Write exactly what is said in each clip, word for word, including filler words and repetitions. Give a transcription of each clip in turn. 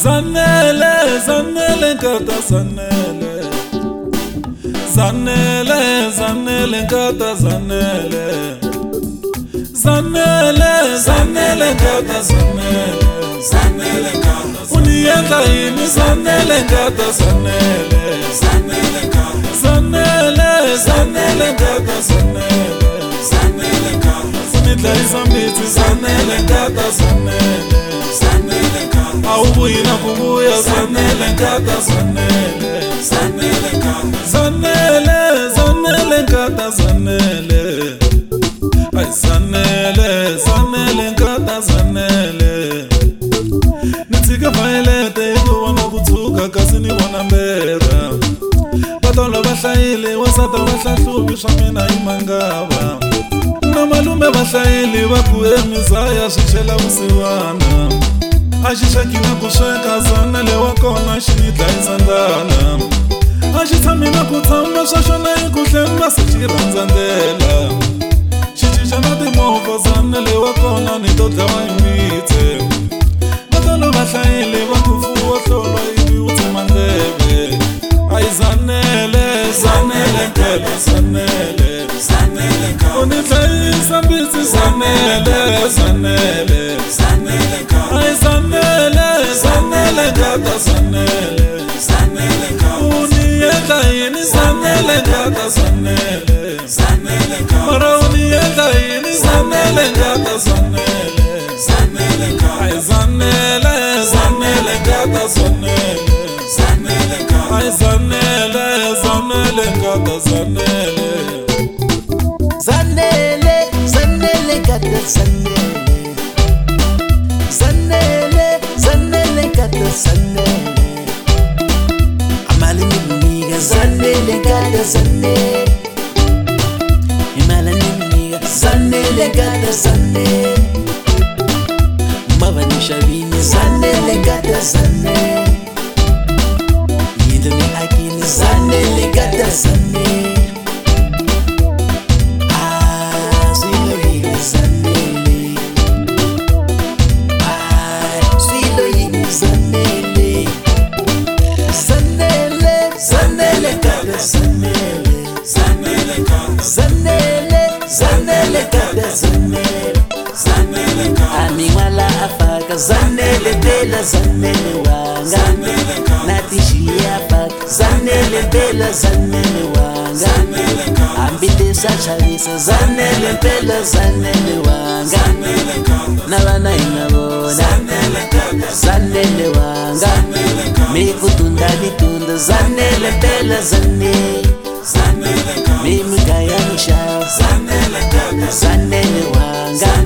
Zanele, zanele nkata zanele Zanele, zanele nkata zanele Zanele, zanele nkata zanele Zanele nkata Uniyenza yini zanele nkata zanele Zanele nkata Zanele, zanele nkata zanele Zanele nkata Unidla izambithi zanele nkata zanele Zanele nkata Awubuyi nakubuya zanele nkata zanele Zanele nkata Zanele, zanele nkata zanele Ay zanele, zanele nkata zanele Nitsika vailete ikuwana kutsuka kasi ni vona mbera Batolo vahlayili wasata vahlahluvi swa mina hi mangava Na malume vahlayili va ku emizaya swi chela vusiwana A xi xekina ku sweka zanele wa kona xi ni dlayisa ndlala A xi tshami na ku tshama swa xona hi ku hlemba se xi rhandza ndlela Xi cinca na timovha zanele wa kona ni to dlawa hi mitse Batolo vahlayili va ku fuwa hlolo ivi u tshema ndleve Ay zanele, zanele mpela zanele Zanele nkata U ni hlayisa mbitsi zanele, zanele Zanele nkata Ay zanele, zanele nkata zanele Zanele nkata U ni endla yini zanele nkata zanele Zanele nkata Mara u ni endla yini zanele nkata zanele Zanele nkata Ay zanele, zanele nkata zanele Zanele nkata Ay zanele, zanele nkata zanele Zanele, zanele nkata zanele Zanele, zanele nkata zanele Amali nimiga zanele nkata zanele Imala nimiga zanele nkata zanele Mava nishavini zanele nkata zanele Yinto ni akini zanele nkata zanele Amingwala afaka zanele bela zanele wanga Natishia afaka zanele bela zanele wanga Ambite sachavisa zanele bela zanele wanga Navana inabona zanele wanga Mikutunda vitunda zanele bela zanele Mimi kaya nisha zanele wanga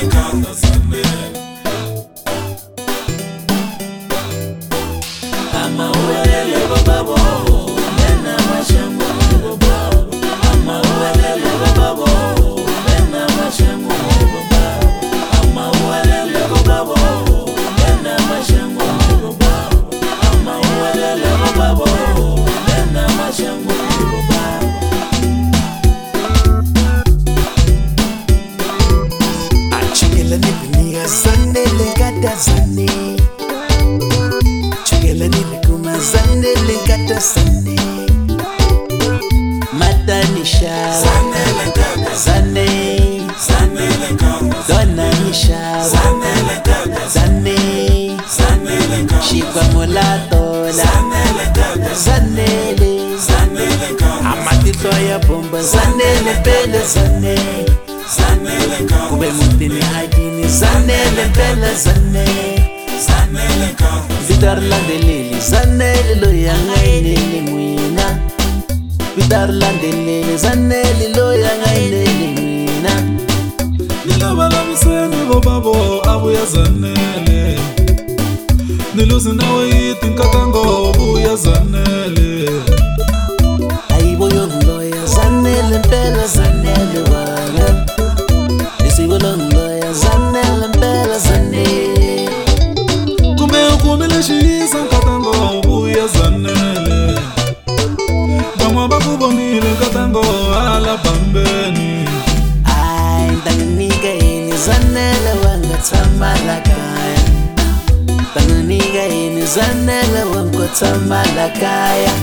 Ama uwelele bababo Nena mashamu bababo Ama uwelele bababo Nena mashamu bababo Ama uwelele bababo Nena mashamu bababo Ama uwelele bababo Nena mashamu bababo Achingela nipiniga zanele nkata zanele Chungela nilikuma zanele nkata zanele Matanisha zanele nkata zanele Zanele nkata Dona nisha zanele nkata zanele Zanele nkata Shikwa mulatola zanele nkata zanele Zanele nkata Amatito ya bomba zanele pele zanele Zanele nkata Kube mutini hajini zanele pele zanele Zanele nkata Vidar landelele zanele lo yangainele mwina Vidar landelele zanele lo yangainele mwina Nilabala miseni bobabo abuya zanele Niluzi nawe yiti nkatango buya zanele Aiboyo mloya zanele mpela zanele wanga Nisibolo mloya zanele mpela zanele Kume ukumile shisa nkatango buya zanele Bamwa bakubonile nkatango ala bambeni Ay, ndaniga ini zanele wanga tamalakaya Tanganika yini zanele wankotama lakaya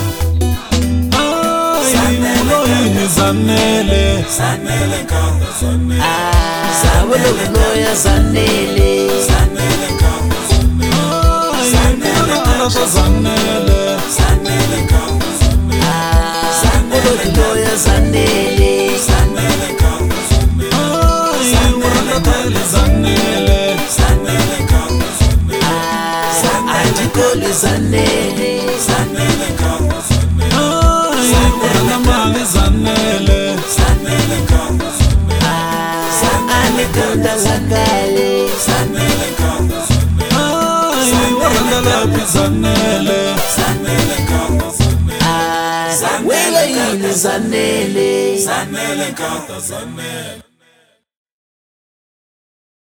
Uloyini zanele Zanele nkata zanele Ah, uloya zanele Zanele nkata zanele Zanele nkata zanele Zanele nkata zanele Ah, uloya zanele Zanele nkata zanele Urangatele zanele Zanele nkata zanele Ah, ajikoli zanele Zanele nkata zanele Urangamali zanele Zanele nkata zanele Ah, anikonda lakaya Zanele nkata zanele Urangalapi zanele Zanele nkata zanele Ah, wela yini zanele Zanele nkata zanele